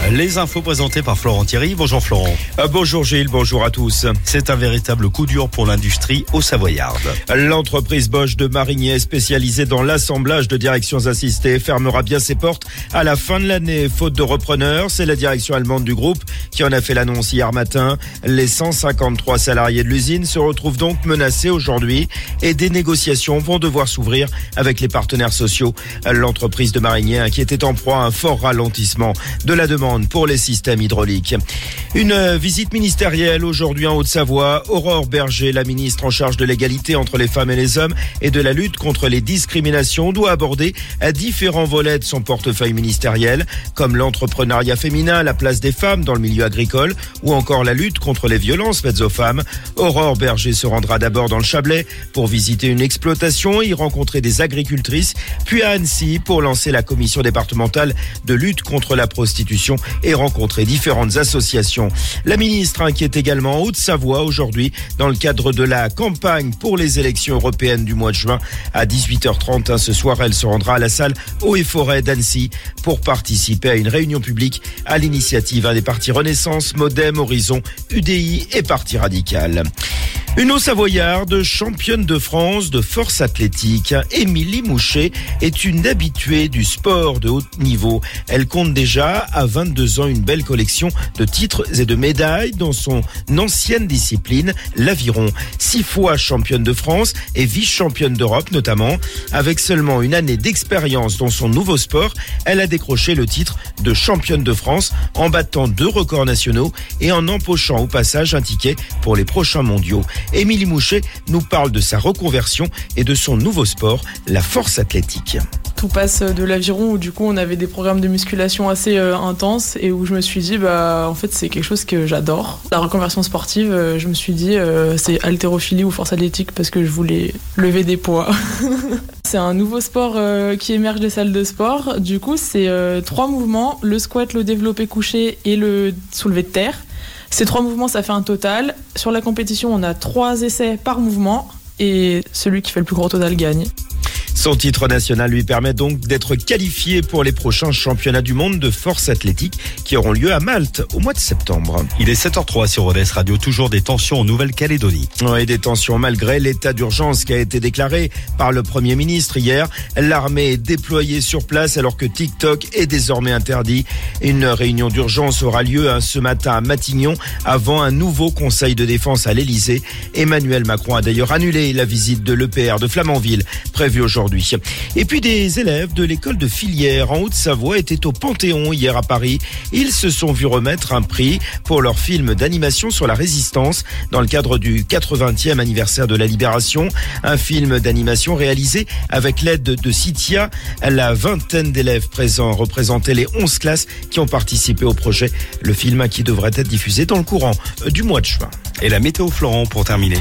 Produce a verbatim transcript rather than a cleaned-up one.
Les infos présentées par Florent Thierry. Bonjour Florent. Euh, bonjour Gilles, bonjour à tous. C'est un véritable coup dur pour l'industrie au Savoyarde. L'entreprise Bosch de Marigné, spécialisée dans l'assemblage de directions assistées, fermera bien ses portes à la fin de l'année. Faute de repreneurs, c'est la direction allemande du groupe qui en a fait l'annonce hier matin. Les cent cinquante-trois salariés de l'usine se retrouvent donc menacés aujourd'hui et des négociations vont devoir s'ouvrir avec les partenaires sociaux. L'entreprise de Marigné qui était en proie à un fort ralentissement de la demande pour les systèmes hydrauliques. Une visite ministérielle aujourd'hui en Haute-Savoie. Aurore Berger, la ministre en charge de l'égalité entre les femmes et les hommes et de la lutte contre les discriminations, doit aborder à différents volets de son portefeuille ministériel, comme l'entrepreneuriat féminin, la place des femmes dans le milieu agricole ou encore la lutte contre les violences faites aux femmes. Aurore Berger se rendra d'abord dans le Chablais pour visiter une exploitation et y rencontrer des agricultrices, puis à Annecy pour lancer la commission départementale de lutte contre la prostitution et rencontrer différentes associations. La ministre inquiète également en Haute-Savoie aujourd'hui dans le cadre de la campagne pour les élections européennes du mois de juin. À dix-huit heures trente ce soir, elle se rendra à la salle Eaux et Forêts d'Annecy pour participer à une réunion publique à l'initiative des partis Renaissance, Modem, Horizon, U D I et Parti Radical. Une Haut-Savoyarde, championne de France de force athlétique, Émilie Mouchet est une habituée du sport de haut niveau. Elle compte déjà à vingt-deux ans une belle collection de titres et de médailles dans son ancienne discipline, l'aviron. Six fois championne de France et vice-championne d'Europe notamment. Avec seulement une année d'expérience dans son nouveau sport, elle a décroché le titre de championne de France en battant deux records nationaux et en empochant au passage un ticket pour les prochains mondiaux. Émilie Mouchet nous parle de sa reconversion et de son nouveau sport, la force athlétique. Tout passe de l'aviron où du coup on avait des programmes de musculation assez euh, intenses et où je me suis dit bah en fait c'est quelque chose que j'adore. La reconversion sportive, euh, je me suis dit euh, c'est haltérophilie ou force athlétique parce que je voulais lever des poids. C'est un nouveau sport euh, qui émerge des salles de sport. Du coup c'est euh, trois mouvements, le squat, le développé couché et le soulevé de terre. Ces trois mouvements, ça fait un total. Sur la compétition, on a trois essais par mouvement et celui qui fait le plus gros total gagne. Son titre national lui permet donc d'être qualifié pour les prochains championnats du monde de force athlétique qui auront lieu à Malte au mois de septembre. Il est sept heures trois sur Rodez Radio, toujours des tensions en Nouvelle-Calédonie. Oui, des tensions malgré l'état d'urgence qui a été déclaré par le Premier ministre hier. L'armée est déployée sur place alors que TikTok est désormais interdit. Une réunion d'urgence aura lieu hein, ce matin à Matignon avant un nouveau conseil de défense à l'Elysée. Emmanuel Macron a d'ailleurs annulé la visite de l'E P R de Flamanville prévue aujourd'hui. Et puis des élèves de l'école de filière en Haute-Savoie étaient au Panthéon hier à Paris. Ils se sont vus remettre un prix pour leur film d'animation sur la résistance dans le cadre du quatre-vingtième anniversaire de la Libération. Un film d'animation réalisé avec l'aide de Citia. La vingtaine d'élèves présents représentaient les onze classes qui ont participé au projet. Le film qui devrait être diffusé dans le courant du mois de juin. Et la météo Florent pour terminer.